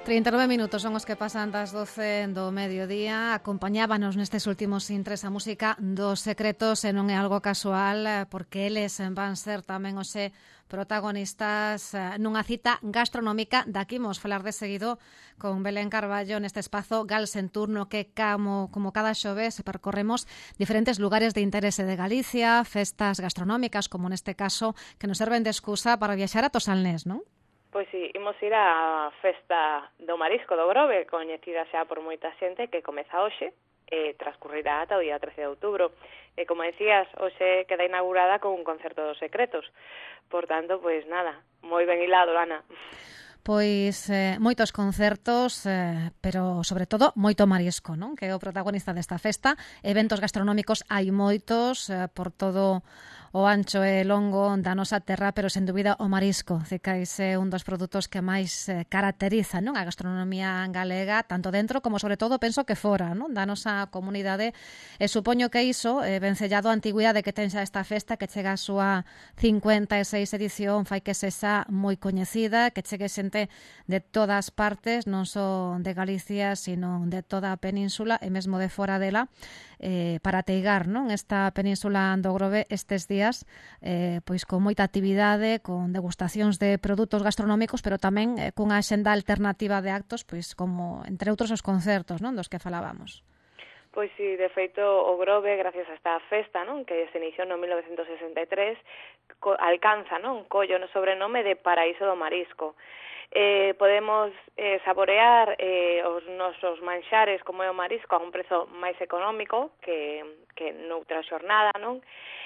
39 minutos son os que pasan das 12 do mediodía. Acompañábanos nestes últimos intres a música dos Secretos e non é algo casual porque eles van ser tamén hoxe protagonistas nunha cita gastronómica da que imos falar de seguido con Belén Carballo neste espazo Gals en Turno que como cada xoves percorremos diferentes lugares de interese de Galicia, festas gastronómicas como neste caso que nos serven de excusa para viaxar a Tosalnés, non? Pois si, imos ir á festa do marisco do Grove, coñecida xa por moita xente, que comeza hoxe e transcurrirá ata o día 13 de outubro. E como decías, hoxe queda inaugurada con un concerto dos Secretos. Por tanto, pois nada, moi ben hilado, Ana. Pois moitos concertos, pero sobre todo moito marisco, non? Que é o protagonista desta festa. Eventos gastronómicos hai moitos por todo o ancho e longo da nosa terra, pero sen dúbida o marisco, cicais é un dos produtos que máis caracteriza, non? A gastronomía galega, tanto dentro como sobre todo penso que fora, non? Da nosa comunidade. E supoño que iso, vencellado a antigüidade que ten xa esta festa, que chega a súa 56 edición, fai que sexa moi coñecida, que chegue xente de todas partes, non só de Galicia, sino de toda a península e mesmo de fora dela, para teigar, non? Esta península do Grove estes días, pois con moita actividade, con degustacións de produtos gastronómicos, pero tamén cunha axenda alternativa de actos, pois como entre outros os concertos, non? Dos que falábamos. Pois si, de feito, o Grove, gracias a esta festa, non, que se iniciou no 1963, alcanza, non, collo no sobrenome de Paraíso do Marisco. Podemos saborear os nosos manxares como é o marisco a un prezo máis económico que noutra xornada, non?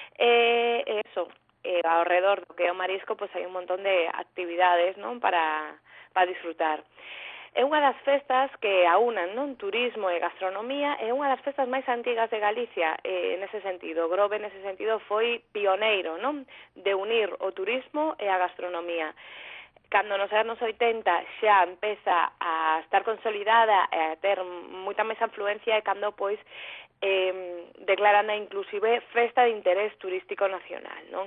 Eso, ao redor do que é o marisco, pois hai un montón de actividades, non, para disfrutar. É unha das festas que aunan, non, turismo e gastronomía, é unha das festas máis antigas de Galicia, nese sentido. Grove, nese sentido, foi pioneiro, non, de unir o turismo e a gastronomía. Cando nos anos 80 xa empeza a estar consolidada e a ter moita máis influencia é cando, pois, declaran inclusive festa de interés turístico nacional, non?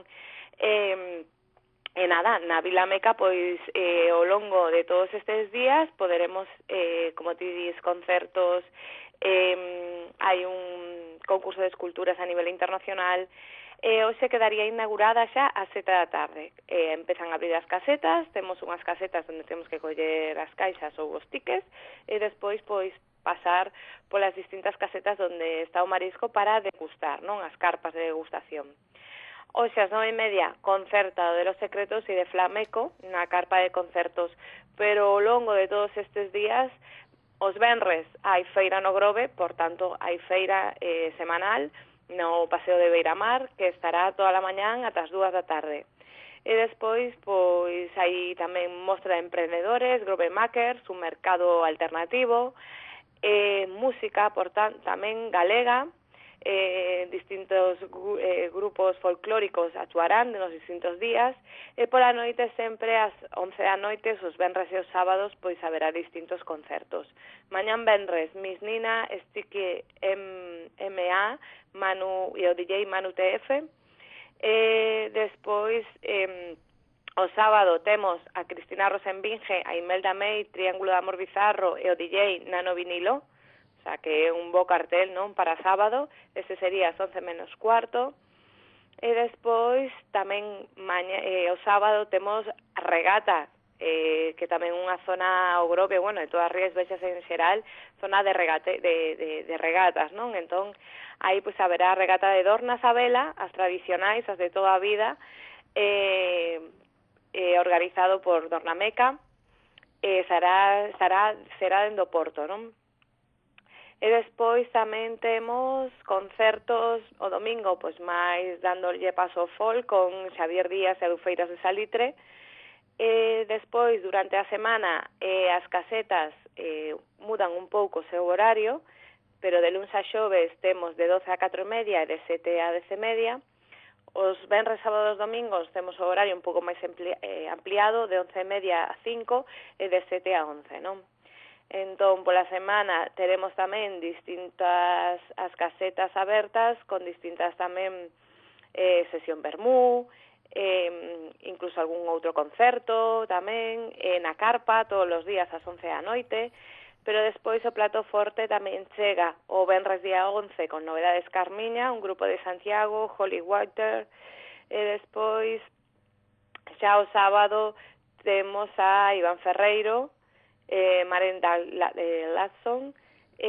E nada, na Vila Meca, pois, ao longo de todos estes días poderemos, como ti dis, concertos, hai un concurso de esculturas a nivel internacional. Hoxe quedaría inaugurada xa ás 7 da tarde. Empezan a abrir as casetas, temos unhas casetas onde temos que coller as caixas ou os tickets e despois, pois, pasar polas distintas casetas onde está o marisco para degustar, non? As carpas de degustación. Hoxe ás 9:30, concerto de Los Secretos e de Flamenco na carpa de concertos, pero ao longo de todos estes días, os venres hai feira no Grove, por tanto, hai feira semanal no Paseo de Beiramar, que estará toda a mañán ata as 2 da tarde. E despois, pois, hai tamén mostra de emprendedores, Grove Makers, un mercado alternativo, música, por tanto, tamén galega, distintos grupos folclóricos actuarán nos distintos días, e pola noite sempre ás 11 da noite, os venres e os sábados, pois haberá distintos concertos. Mañán venres, Miss Nina, Sticky MA, Manu e o DJ Manu TF. Despois, o sábado temos a Cristina Rosenbinge, a Imelda May, Triángulo de Amor Bizarro e o DJ Nano Vinilo, o sea que é un bo cartel, non, para sábado. Ese sería as 11 menos cuarto. E despois tamén o sábado temos a regata, que tamén unha zona o Grove, bueno, de todas as Rías Baixas en xeral, zona de regatas, non? Entón, aí pois haberá a regata de Dornas a vela, as tradicionais, as de toda a vida, organizado por Dornameca, será dentro do Porto, non? E despois tamén temos concertos o domingo, pois máis dándolle paso ao folk con Xavier Díaz e Adufeiras de Salitre. E despois, durante a semana, as casetas mudan un pouco o seu horario, pero de luns a xoves temos de 12 a 4:30 e de 7 a 10:30. Os venres, sábados, domingos temos o horario un pouco máis ampliado, de 11:30 a 5 e de 7 a 11, non? Entón, pola semana teremos tamén distintas as casetas abertas con distintas tamén sesión vermú, incluso algún outro concerto tamén, na carpa todos os días ás 11 da noite, pero despois o plato forte tamén chega o venres día 11 con Novedades Carmiña, un grupo de Santiago, Holy Water, e despois xa o sábado temos a Iván Ferreiro, Maren Latson,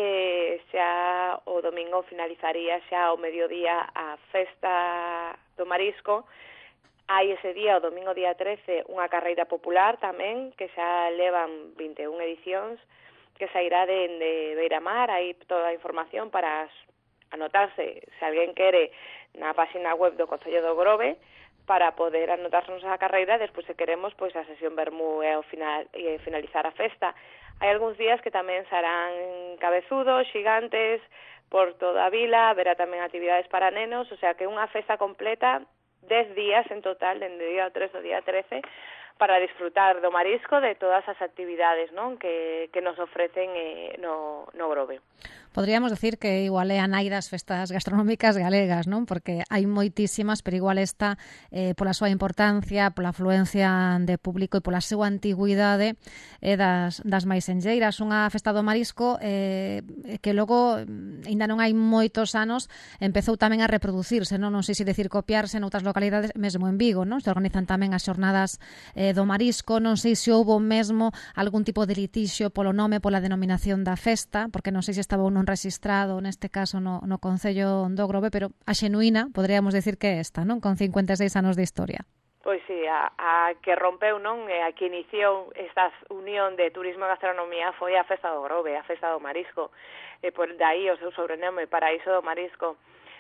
xa o domingo finalizaría xa o mediodía a festa do marisco. Hai ese día, o domingo día 13, unha carreira popular tamén, que xa levan 21 edicións, que sairá de Beiramar. Hai toda a información para anotarse, se alguén quere, na página web do Concello do Grove, para poder anotarnos a carreira, despois se queremos, pois a sesión vermú e finalizar a festa. Hai algúns días que tamén serán cabezudos, xigantes, por toda a vila, haberá tamén actividades para nenos, o sea que unha festa completa, 10 días en total, dende o día 3 ao día 13, para disfrutar do marisco, de todas as actividades, non, que nos ofrecen no Grove. Podríamos decir que igual é a nai das festas gastronómicas galegas, non? Porque hai moitísimas, pero igual esta, pola súa importancia, pola afluencia de público e pola súa antigüidade, das máis enlleiras. Unha festa do marisco que logo, ainda non hai moitos anos, empezou tamén a reproducirse, non sei se decir copiarse noutras localidades, mesmo en Vigo, non? Se organizan tamén as xornadas do marisco, non sei se houbo mesmo algún tipo de litixio polo nome, pola denominación da festa, porque non sei se estaba ou non registrado, neste caso no Concello do Grove, pero a xenuína, poderíamos decir que é esta, non? Con 56 anos de historia. Pois sí, a que rompeu, non? A que iniciou esta unión de turismo e gastronomía foi a Festa do Grove, a Festa do Marisco, e por daí o seu sobrenome, Paraíso do Marisco.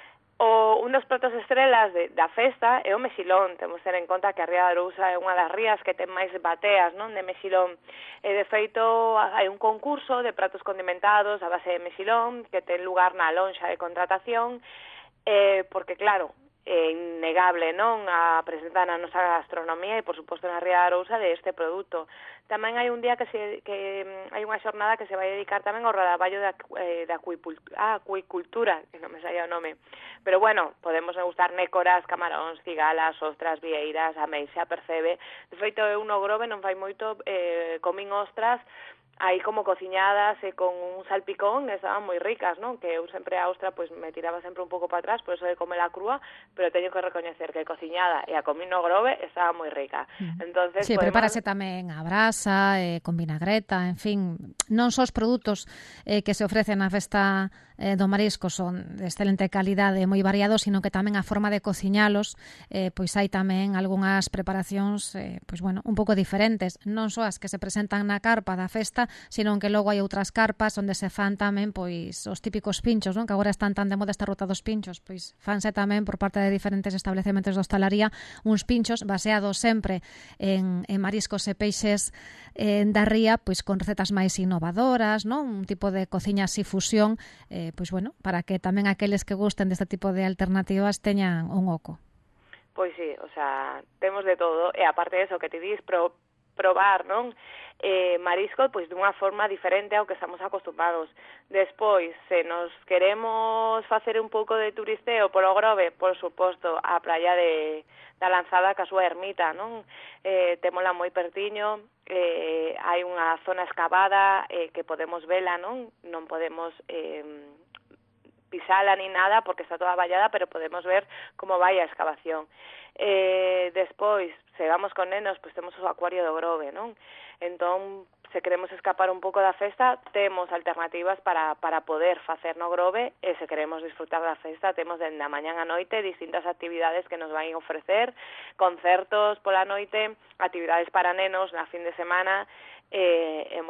Un dos pratos estrelas da festa é o mexilón. Temos que ter en conta que a Ría de Arousa é unha das rías que ten máis bateas, non, de mexilón. E de feito hai un concurso de pratos condimentados a base de mexilón que ten lugar na lonxa de contratación, porque claro, é innegable, non, a presentar na nosa gastronomía e, por suposto, na Ría de Arousa de este produto. Tamén hai un día que hai unha xornada que se vai dedicar tamén ao rodaballo de acuicultura, que non me saía o nome. Pero, bueno, podemos degustar nécoras, camaróns, cigalas, ostras, vieiras, ameixa, percebe. De feito, eu no Grove non fai moito comín ostras aí como cociñadas e con un salpicón, estaban moi ricas, non? Que eu sempre a ostra pois me tiraba sempre un pouco para atrás, por eso de comela crúa, pero teño que recoñecer que cociñada e a comín no Grove estaba moi rica. Entonces, sí, prepárase tamén a brasa, con vinagreta, en fin, non só os produtos que se ofrecen na festa do marisco son de excelente calidade e moi variados, sino que tamén a forma de cociñalos, pois hai tamén algunhas preparacións, pois bueno, un pouco diferentes, non só as que se presentan na carpa da festa, sino que logo hai outras carpas onde se fan tamén pois os típicos pinchos, non? Que agora están tan de moda esta ruta dos pinchos, pois fanse tamén por parte de diferentes establecementos de hostalaría uns pinchos baseados sempre en mariscos e peixes da ría, pois con recetas máis innovadoras, non? Un tipo de cociña así fusión, pois bueno, para que tamén aqueles que gusten deste tipo de alternativas teñan un oco. Pois sí, o sea, temos de todo, e aparte de eso que te dis, probar, non? Marisco pois dunha forma diferente ao que estamos acostumados. Despois, se nos queremos facer un pouco de turisteo polo Grove, por suposto, a praia da Lanzada, que a súa ermita, non? Témola moi pertiño, hai unha zona excavada que podemos vela, non? Non podemos pisala ni nada porque está toda vallada, pero podemos ver como vai a excavación. Despois, se vamos con nenos, pois temos o acuario do Grove, non? Entón, se queremos escapar un pouco da festa, temos alternativas para poder facer no Grove, e se queremos disfrutar da festa, temos dende a mañán a noite distintas actividades que nos van a ofrecer, concertos pola noite, actividades para nenos na fin de semana, e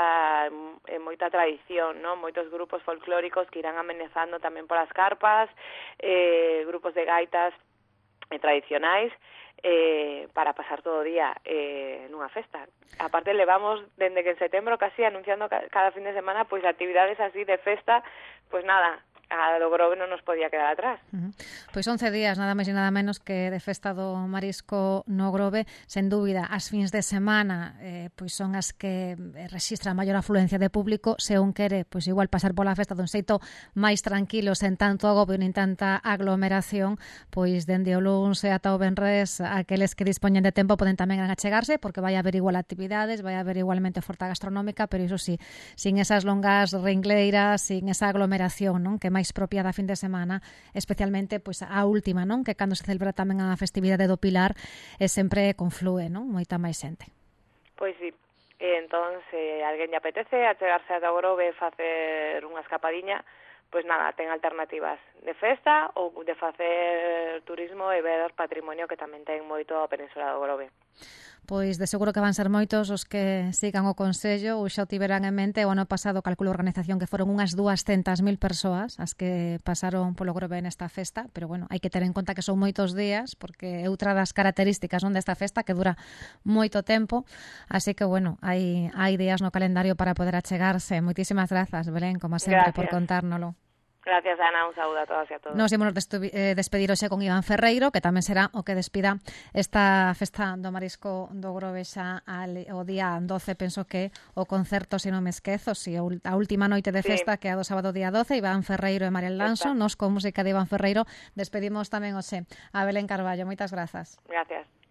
moita tradición, non? Moitos grupos folclóricos que irán amenezando tamén polas carpas, grupos de gaitas tradicionais, para pasar todo o día nunha festa. Aparte, levamos dende que en setembro casi anunciando cada fin de semana pois actividades así de festa, pois nada, a do Grove non nos podía quedar atrás. Pois 11 días, nada máis e nada menos que de festa do marisco no Grove. Sen dúbida, as fins de semana pois son as que rexistra a maior afluencia de público. Se un quere, pois igual pasar pola festa dun xeito máis tranquilo, sen tanto agobio nin tanta aglomeración, pois dende o luns e ata o venres, aqueles que dispoñen de tempo poden tamén achegarse, porque vai haber igual actividades, vai haber igualmente oferta gastronómica, pero iso sí, sin esas longas ringleiras, sin esa aglomeración, non, que máis propia da fin de semana, especialmente pois a última, non, que cando se celebra tamén a festividade do Pilar sempre conflúe, non, moita máis xente. Pois sí, entón, se alguén lle apetece achegarse a do Grove e facer unha escapadiña, pois nada, ten alternativas de festa ou de facer turismo e ver patrimonio, que tamén ten moito a Península do Grove. Pois de seguro que van ser moitos os que sigan o Consello ou xa o tiveran en mente. O ano pasado calculo a organización que foron unhas 200.000 persoas as que pasaron polo Grove nesta festa, pero bueno, hai que ter en conta que son moitos días, porque é outra das características desta festa, que dura moito tempo, así que bueno, hai días no calendario para poder achegarse. Moitísimas grazas, Belén, como sempre, por contárnolo. Gracias, Ana, un saúdo a todas e a todos. Nos ímonos despedir hoxe con Iván Ferreiro, que tamén será o que despida esta festa do marisco do Grove xa o día 12, penso que o concerto, se non me esquezo, a última noite de festa, que é do sábado día 12, Iván Ferreiro e María Lanso, nos con música de Iván Ferreiro despedimos tamén hoxe a Belén Carballo. Moitas grazas. Gracias.